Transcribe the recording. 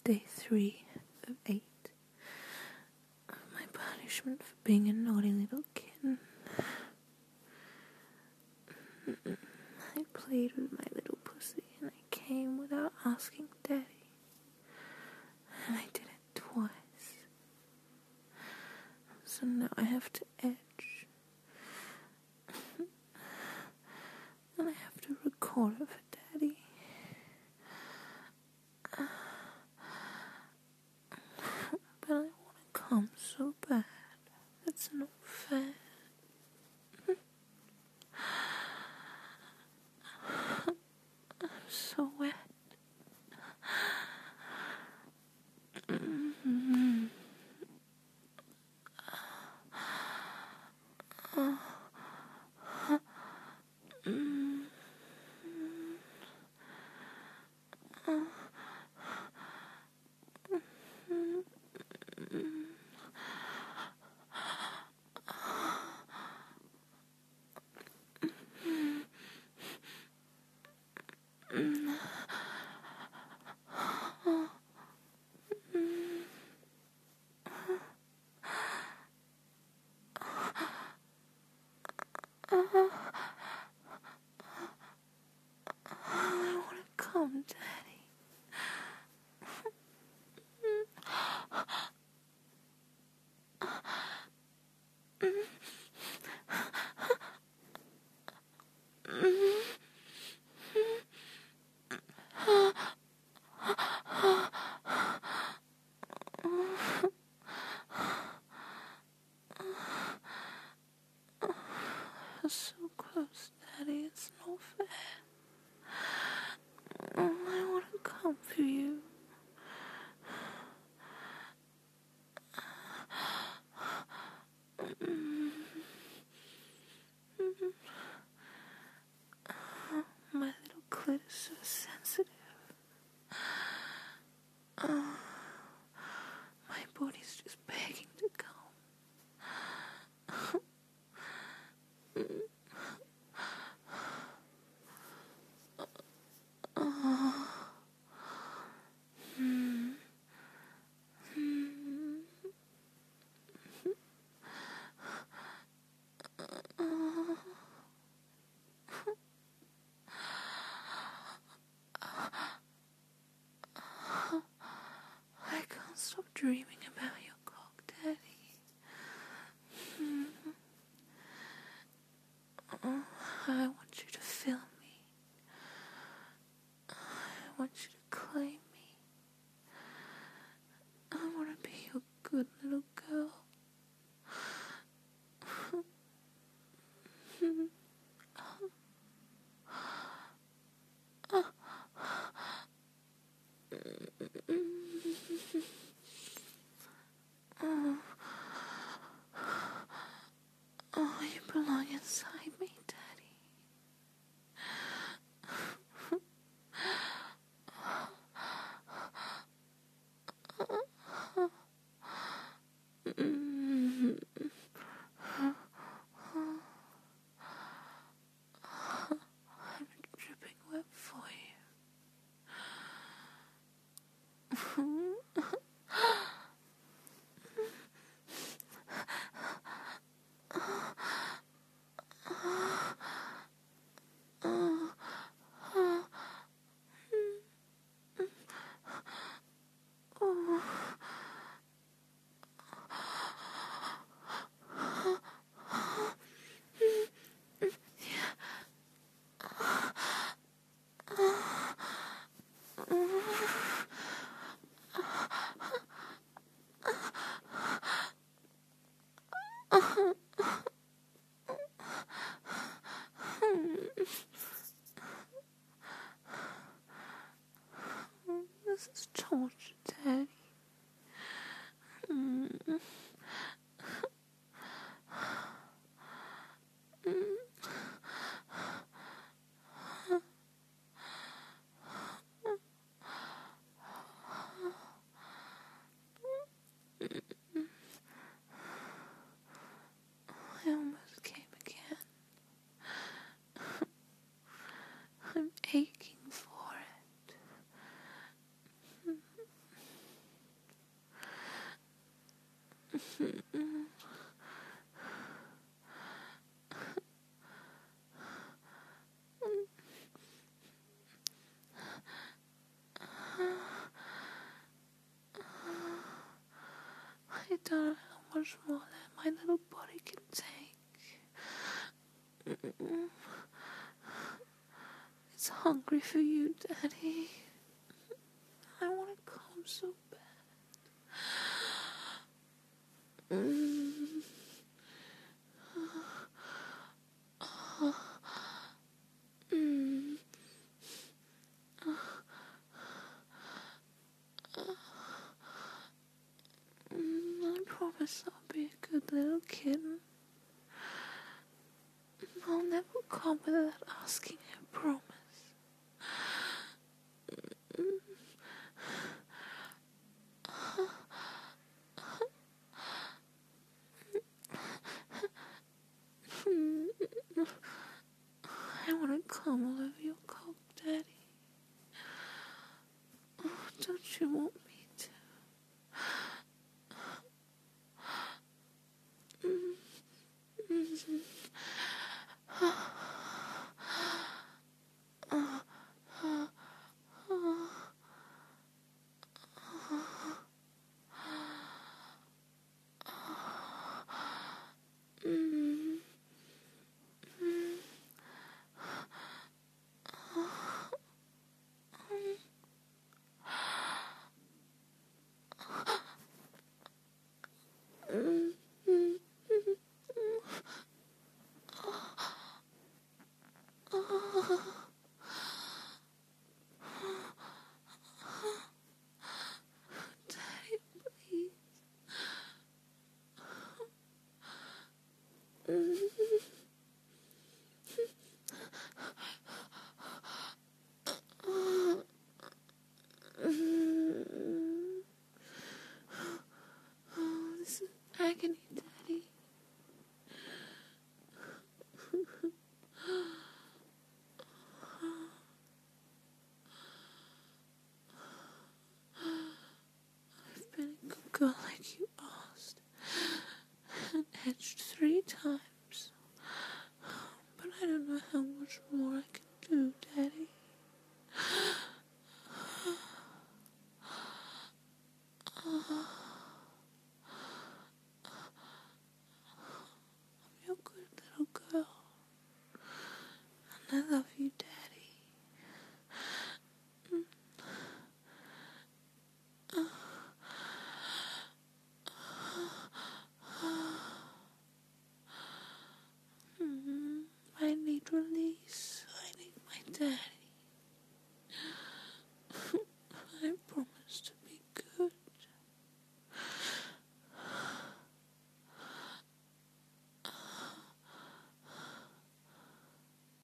day 3 of 8 of my punishment for being a naughty little kitten. I played with my little pussy and I came without asking Daddy. And I did it twice. So now I have to edge. And I have to record it for Daddy. But I want to come so bad. That's not fair. I'm so wet. I want to come, Daddy. So close, Daddy. It's not fair. I want to come for you. My little clit is so sensitive. My body's just begging to come. I can't stop dreaming about your cock, Daddy. I want you to feel me. I want you to claim me. I want to be your good little girl. Oh, you belong inside me, Daddy. I'm dripping wet for you. This is torture, Daddy. I almost came again. I'm aching for it. don't know how much more that my little body can take. It's hungry for you, Daddy. I want to come so bad. I promise I'll be a good little kitten. I'll never come without asking, I promise. I want to come all over your coat, Daddy. Oh, don't you want